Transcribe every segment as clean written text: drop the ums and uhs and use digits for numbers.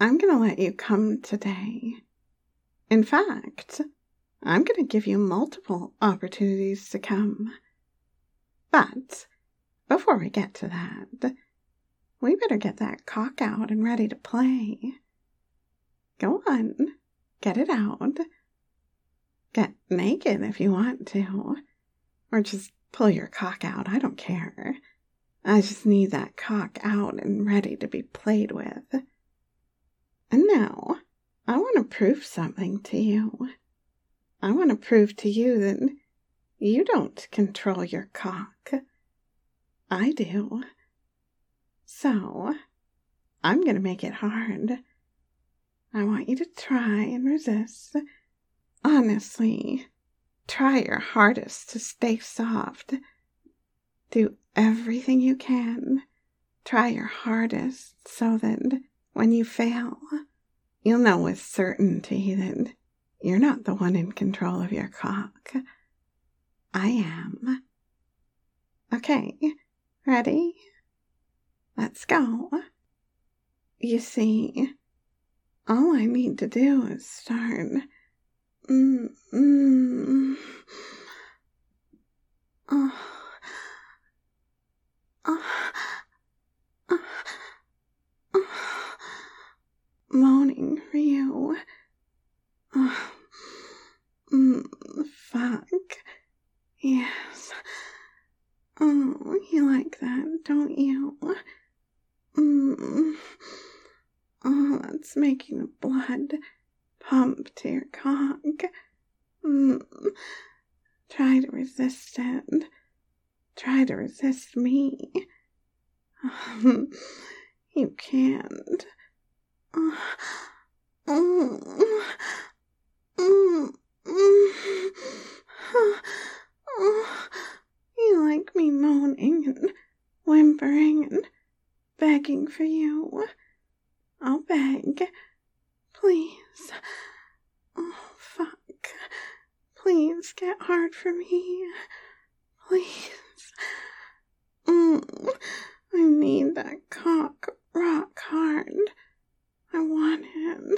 I'm going to let you come today. In fact, I'm going to give you multiple opportunities to come. But before we get to that, we better get that cock out and ready to play. Go on, get it out. Get naked if you want to, or just pull your cock out, I don't care. I just need that cock out and ready to be played with. And now, I want to prove something to you. I want to prove to you that you don't control your cock. I do. So, I'm going to make it hard. I want you to try and resist. Honestly, try your hardest to stay soft. Do everything you can. Try your hardest so that when you fail, you'll know with certainty that you're not the one in control of your cock. I am. Okay, ready? Let's go. You see, all I need to do is start. Moaning for you. Fuck. Yes. Oh, you like that, don't you? Oh, that's making the blood pump to your cock. Try to resist it. Try to resist me. You can't. You like me moaning and whimpering and begging for you. I'll beg. Please. Oh, fuck. Please get hard for me. Please. I need that cock rock hard. I want it.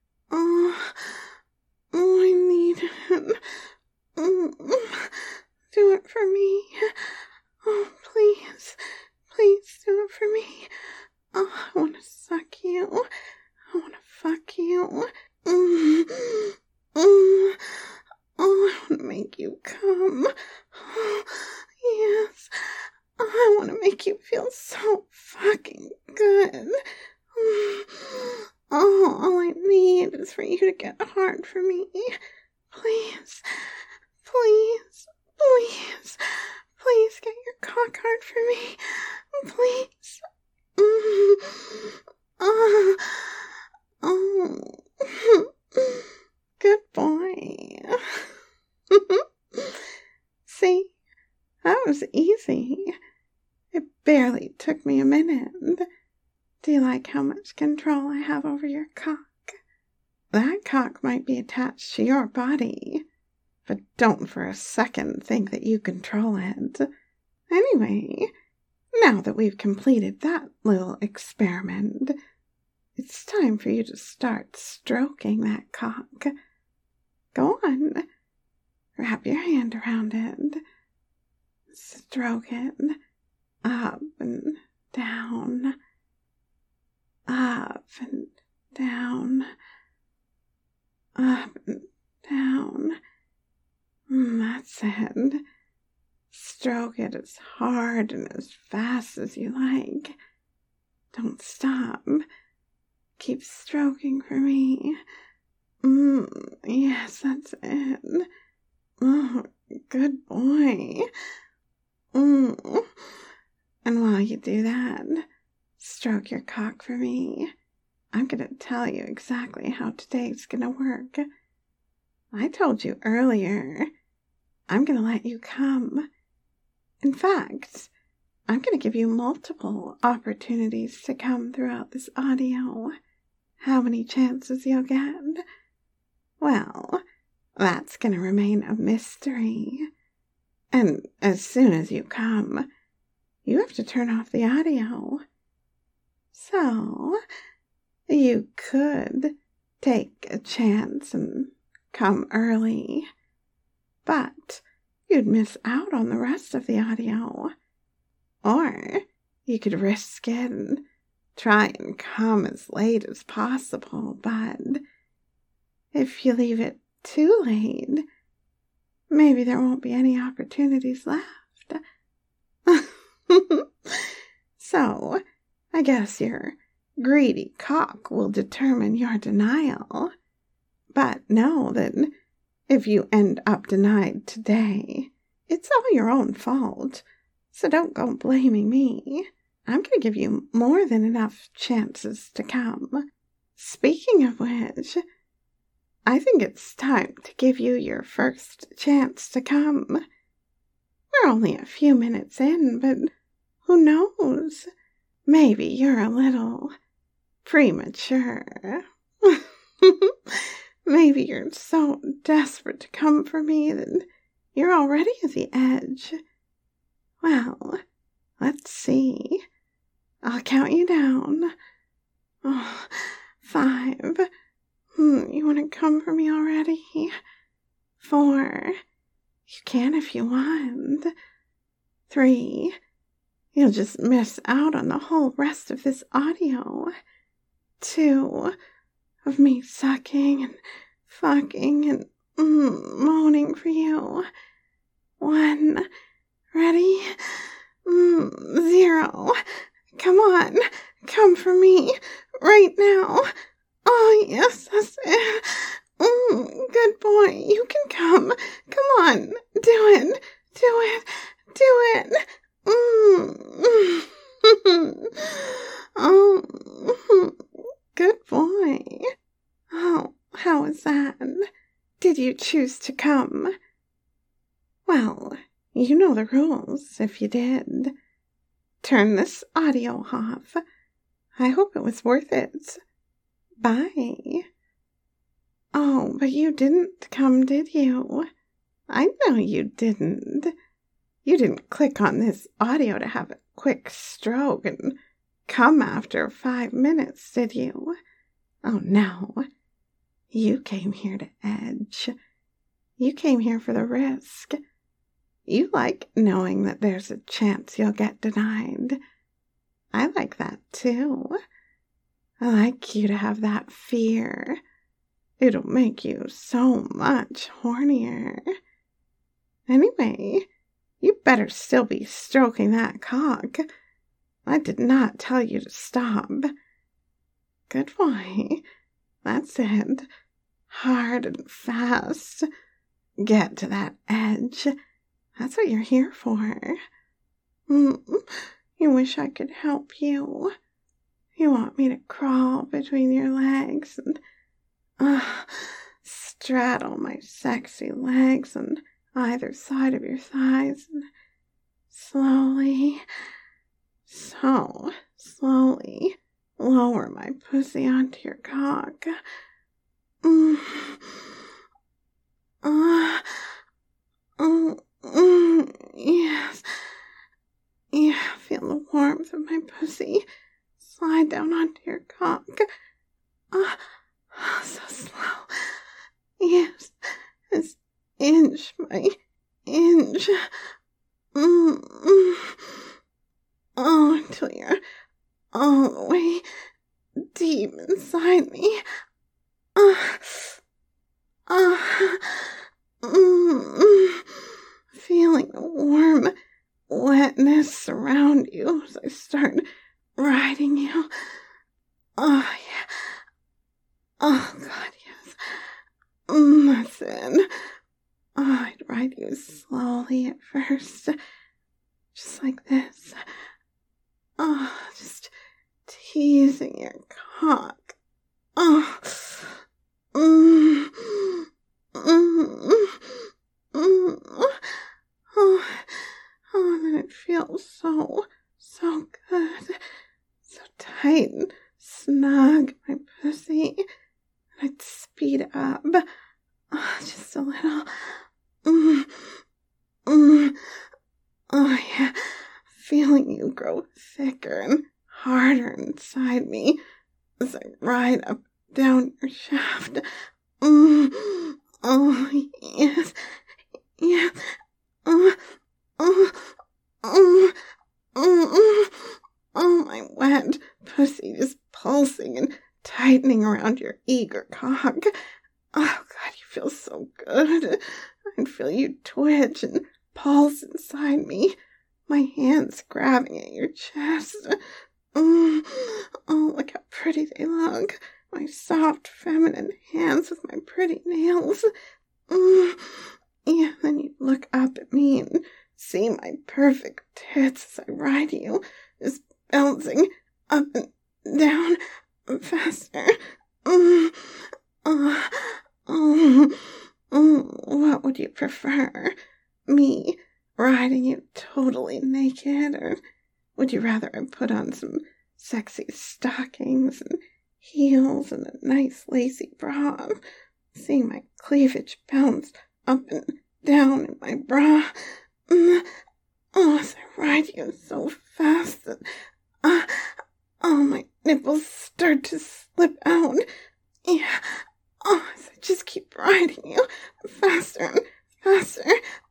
I need it. Do it for me. Oh, please. Please do it for me. Oh, I want to suck you. I want to fuck you. Oh, I want to make you come. Oh, yes. I want to make you feel so fucking good. Oh, all I need is for you to get hard for me. Please, please, please, please get your cock hard for me. Please. Good boy. See, that was easy. It barely took me a minute. Do you like how much control I have over your cock? That cock might be attached to your body, but don't for a second think that you control it. Anyway, now that we've completed that little experiment, it's time for you to start stroking that cock. Go on. Wrap your hand around it. Stroke it. Up and down. Up and down. Up and down. That's it. Stroke it as hard and as fast as you like. Don't stop. Keep stroking for me. Yes, that's it. Oh, good boy. And while you do that, stroke your cock for me. I'm going to tell you exactly how today's going to work. I told you earlier, I'm going to let you come. In fact, I'm going to give you multiple opportunities to come throughout this audio. How many chances you'll get? Well, that's going to remain a mystery. And as soon as you come, you have to turn off the audio. So, You could take a chance and come early, but you'd miss out on the rest of the audio. Or you could risk it and try and come as late as possible, but if you leave it too late, maybe there won't be any opportunities left. So, I guess your greedy cock will determine your denial. But know that if you end up denied today, it's all your own fault. So don't go blaming me. I'm going to give you more than enough chances to come. Speaking of which, I think it's time to give you your first chance to come. We're only a few minutes in, but who knows? Maybe you're a little premature. Maybe you're so desperate to come for me that you're already at the edge. Well, let's see. I'll count you down. 5. You want to come for me already? 4. You can if you want. 3. You'll just miss out on the whole rest of this audio. 2. Of me sucking and fucking and moaning for you. 1. Ready? 0. Come on. Come for me. Right now. Oh, yes, that's it. Good boy. You can come. Come on. Do it. Do it. Do it. Oh, good boy. Oh, how was that? Did you choose to come? Well, you know the rules if you did. Turn this audio off. I hope it was worth it. Bye. Oh, but you didn't come, did you? I know you didn't. You didn't click on this audio to have a quick stroke and come after 5 minutes, did you? Oh, no. You came here to edge. You came here for the risk. You like knowing that there's a chance you'll get denied. I like that, too. I like you to have that fear. It'll make you so much hornier. Anyway, you better still be stroking that cock. I did not tell you to stop. Good boy. That's it. Hard and fast. Get to that edge. That's what you're here for. You wish I could help you. You want me to crawl between your legs and straddle my sexy legs on either side of your thighs and slowly, so slowly lower my pussy onto your cock. Yes. Yeah, feel the warmth of my pussy slide down onto your cock. So slow. Yes, it's inch by inch. Oh, until you're all the way deep inside me. Feeling the warm wetness surround you as I start riding you. Oh, yeah. Oh, God, yes. That's it. Oh, I'd ride you slowly at first. Just like this. Oh, just teasing your cock. Oh. Oh, then it feels so good. So tight and snug, my pussy. And I'd speed up. Oh, just a little. Oh, yeah. Feeling you grow thicker and harder inside me. as I ride up down your shaft. Oh, yes, yes. Oh, oh, oh, oh, oh, my wet pussy is pulsing and tightening around your eager cock. Oh, God, you feel so good. I can feel you twitch and pulse inside me, my hands grabbing at your chest. Oh, look how pretty they look. My soft, feminine hands with my pretty nails. Yeah, then you look up at me and see my perfect tits as I ride you, just bouncing up and down faster. What would you prefer? Me riding you totally naked, or would you rather I put on some sexy stockings and heels and a nice lacy bra, seeing my cleavage bounce up and down in my bra? As I ride you so fast that my nipples start to slip out. Yeah, as I just keep riding you faster and faster.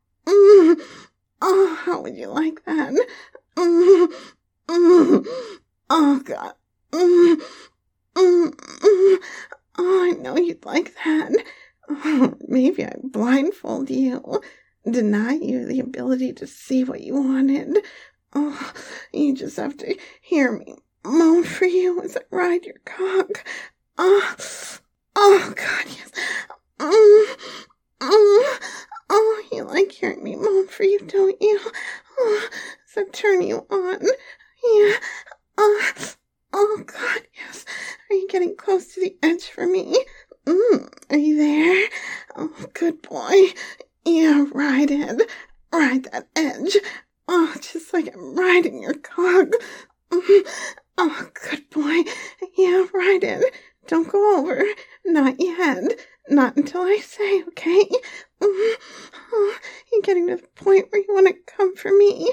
How would you like that? Oh, God. I know you'd like that. Maybe I blindfold you, deny you the ability to see what you wanted. You just have to hear me moan for you as I ride your cock. God, yes. You like hearing me moan for you, don't you? As I turn you on. Yeah. God, yes. Are you getting close to the edge for me? Are you there? Oh, good boy. Yeah, ride it. Ride that edge. Just like I'm riding your cock. Good boy. Yeah, ride it. Don't go over. Not yet. Not until I say, okay? You're getting to the point where you want to come for me.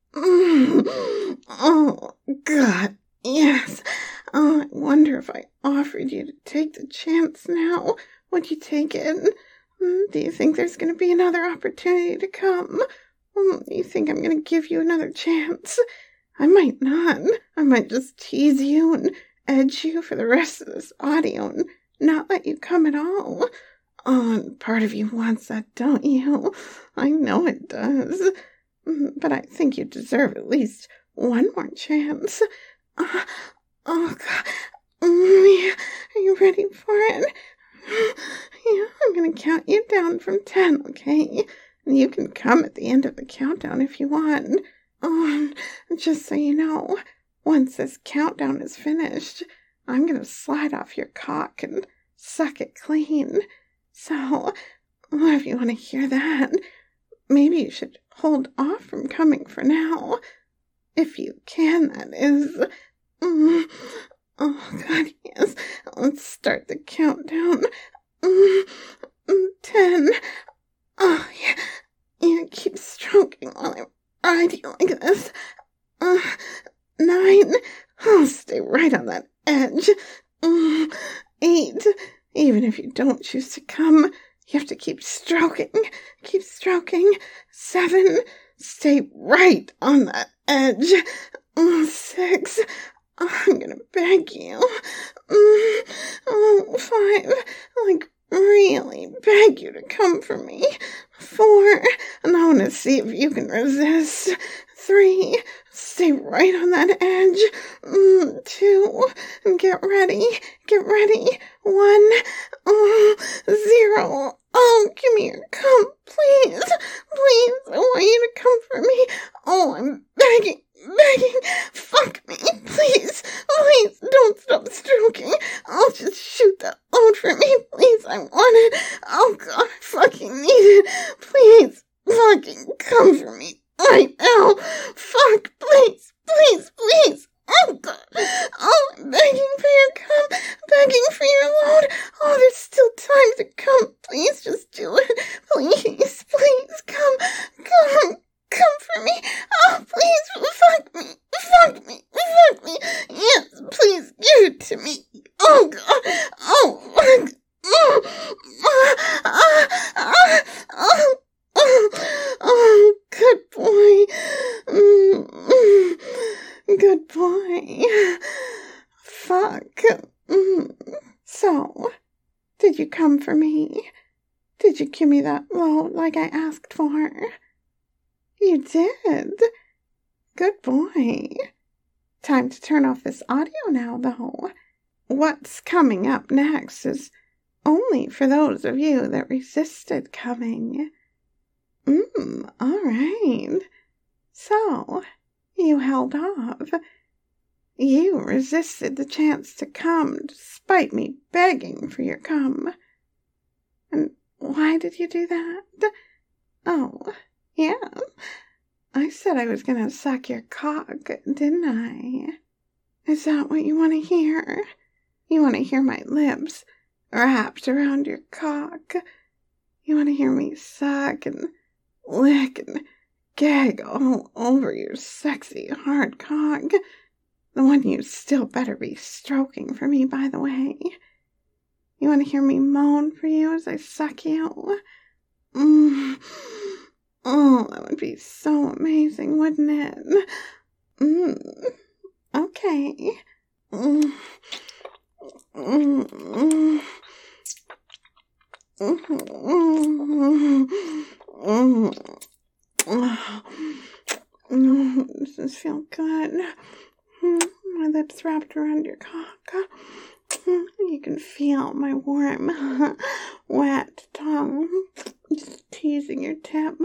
Oh, God. Yes. I wonder if I offered you to take the chance now. Would you take it? Do you think there's going to be another opportunity to come? Do you think I'm going to give you another chance? I might not. I might just tease you and edge you for the rest of this audio and not let you come at all. And part of you wants that, don't you? I know it does. But I think you deserve at least one more chance. God. Yeah. Are you ready for it? Yeah, I'm gonna count you down from 10, okay? And you can come at the end of the countdown if you want. Just so you know, once this countdown is finished, I'm gonna slide off your cock and suck it clean. So, if you want to hear that, maybe you should hold off from coming for now. If you can, that is. God, yes. Let's start the countdown. 10. Oh, yeah. Yeah, keep stroking while I ride you like this. 9. I'll stay right on that edge. 8. Even if you don't choose to come, you have to keep stroking. Keep stroking. 7. Stay right on that edge. 6. I'm gonna beg you. 5. Like, really beg you to come for me. 4. And I want to see if you can resist. 3. Stay right on that edge. 2. And get ready. Get ready. 1. 0. Oh, give me your cum, please. Please, I want you to come for me. Oh, I'm begging. Fuck me, please. Please, don't stop stroking. I'll just shoot that load for me, please. I want it. Oh, God, I fucking need it. Please, fucking come for me right now. Fuck, please. Oh, God. Oh, I'm begging for your cum. Begging for your load. Oh, there's still time to come. Please, just do it. Please, come. Come for me. Oh, please, fuck me. Yes, please, give it to me. So, did you come for me? Did you give me that load like I asked for? You did. Good boy. Time to turn off this audio now, though. What's coming up next is only for those of you that resisted coming. All right. So, you held off. You resisted the chance to come despite me begging for your come. And why did you do that? Oh, yeah. I said I was gonna suck your cock, didn't I? Is that what you want to hear? You want to hear my lips wrapped around your cock? You want to hear me suck and lick and gag all over your sexy hard cock? The one you still better be stroking for me, by the way. You want to hear me moan for you as I suck you? Oh, that would be so amazing, wouldn't it? Okay. Does this feel good? My lips wrapped around your cock. You can feel my warm, wet tongue just teasing your tip.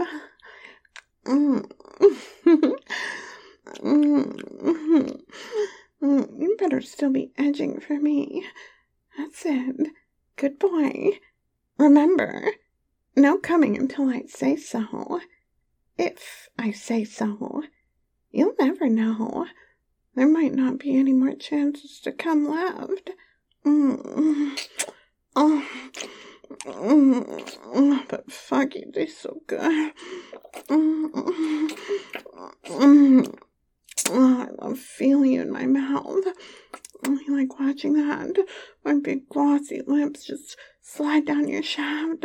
You better still be edging for me. That's it. Good boy. Remember, no coming until I say so. If I say so, you'll never know. There might not be any more chances to come left. But fuck, you taste so good. I love feeling you in my mouth. I like watching that. My big glossy lips just slide down your shaft.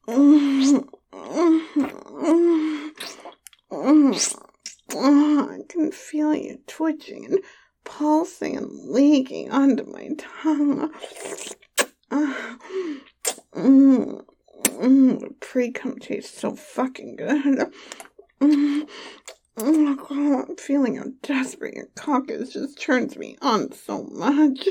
I can feel you twitching and pulsing and leaking onto my tongue. The pre-cum tastes so fucking good. I'm feeling how desperate your cock is just turns me on so much.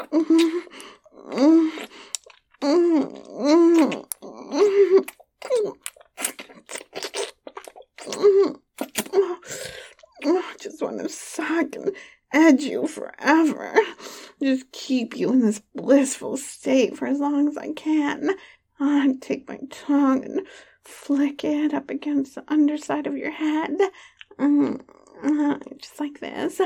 I just want to suck and edge you forever. Just keep you in this blissful state for as long as I can. I'd take my tongue and flick it up against the underside of your head. Just like this.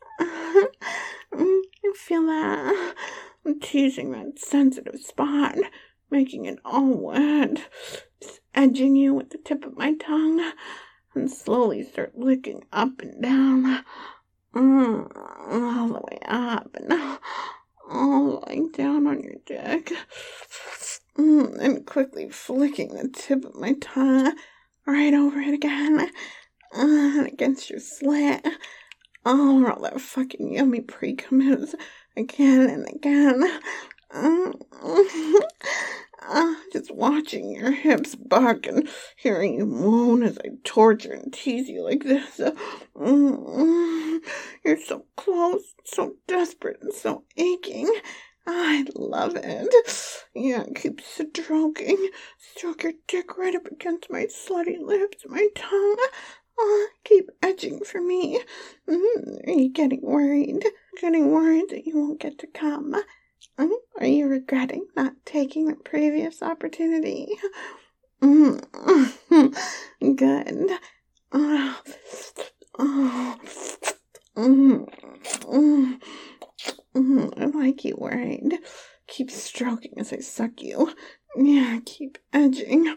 You feel that? I'm teasing that sensitive spot, making it all wet. Just edging you with the tip of my tongue, and slowly start licking up and down. All the way up and all the way down on your dick. And quickly flicking the tip of my tongue right over it again. And against your slit. Oh, where all that fucking yummy pre-cum is again and again. Just watching your hips buck and hearing you moan as I torture and tease you like this. You're so close, so desperate, and so aching. I love it. Yeah, keep stroking. Stroke your dick right up against my slutty lips, my tongue. Keep edging for me. Are you getting worried? Getting worried that you won't get to come? Are you regretting not taking the previous opportunity? Good. I like you worried. Keep stroking as I suck you. Yeah, keep edging.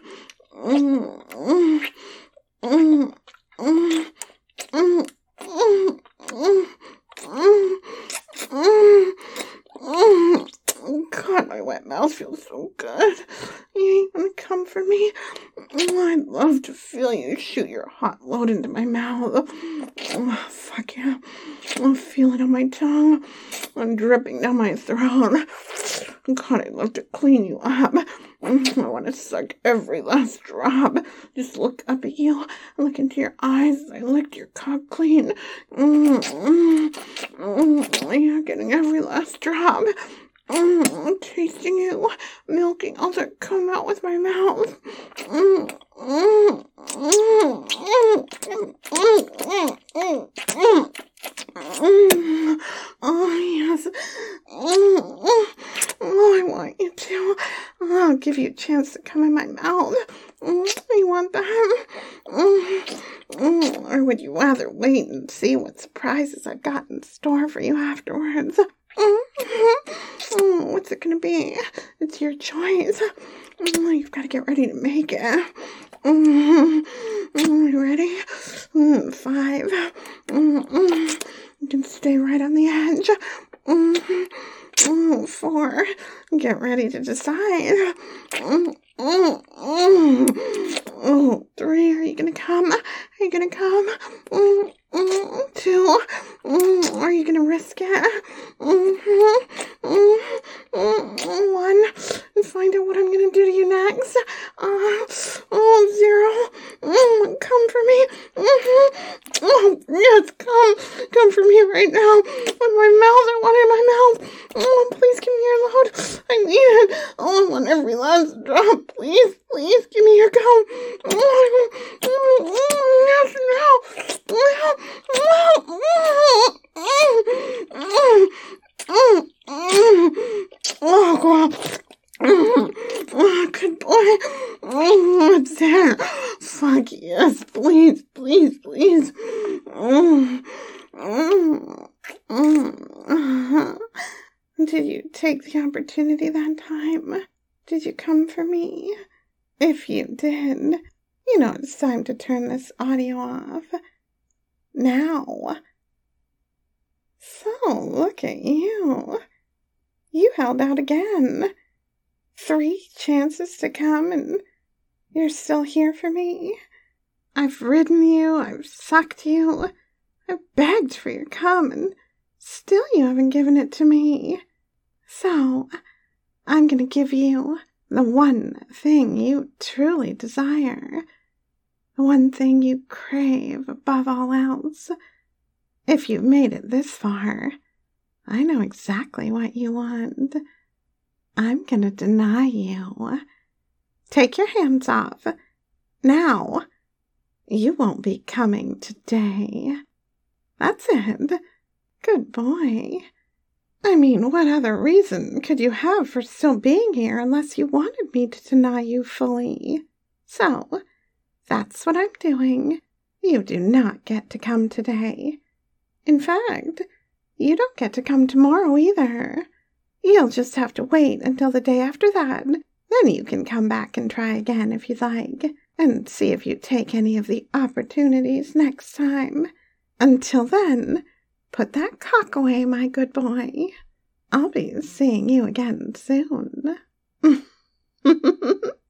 God, my my wet mouth feels so good. You ain't gonna come for me? I'd love to feel you shoot your hot load into my mouth. Oh, fuck yeah. I'll feel it on my tongue. I'm dripping down my throat. God, I'd love to clean you up. I want to suck every last drop. Just look up at you, look into your eyes. I licked your cock clean. You're getting every last drop. I'm tasting you, milking all that come out with my mouth. Oh, yes. Oh, I want you to. I'll give you a chance to come in my mouth. You want that? Or would you rather wait and see what surprises I've got in store for you afterwards? What's it gonna be? It's your choice. You've got to get ready to make it. You ready? 5. You can stay right on the edge. 4. Get ready to decide. 3. Are you gonna come? Are you gonna come? 2. Are you gonna risk it? 1. Find out what I'm gonna do to you next. 0. Come for me. Yes, come for me right now. In my mouth, I want it in my mouth. Please give me your load. I need it. I want every last drop. Please, give me your cum. Yes, Oh, God. Good boy. It's there. Fuck yes. Please. Did you take the opportunity that time? Did you come for me? If you did, you know it's time to turn this audio off. Now. So, look at you. You held out again. 3 chances to come and you're still here for me. I've ridden you, I've sucked you, I've begged for your cum and still you haven't given it to me. So, I'm gonna give you the one thing you truly desire. The one thing you crave above all else. If you've made it this far, I know exactly what you want. I'm gonna deny you. Take your hands off. Now. You won't be coming today. That's it. Good boy. I mean, what other reason could you have for still being here unless you wanted me to deny you fully? So, that's what I'm doing. You do not get to come today. In fact, you don't get to come tomorrow either. You'll just have to wait until the day after that. Then you can come back and try again if you like, and see if you take any of the opportunities next time. Until then, put that cock away, my good boy. I'll be seeing you again soon.